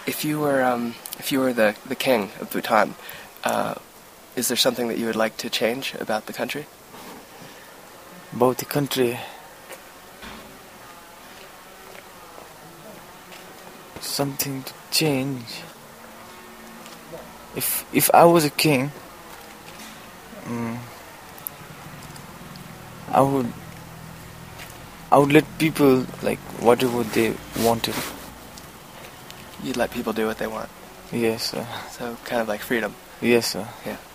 If you were the king of Bhutan, is there something that you would like to change about the country? About the country, something to change. If I was a king, I would let people like whatever they wanted. You'd let people do what they want. Yes, sir. So kind of like freedom. Yes, sir. Yeah.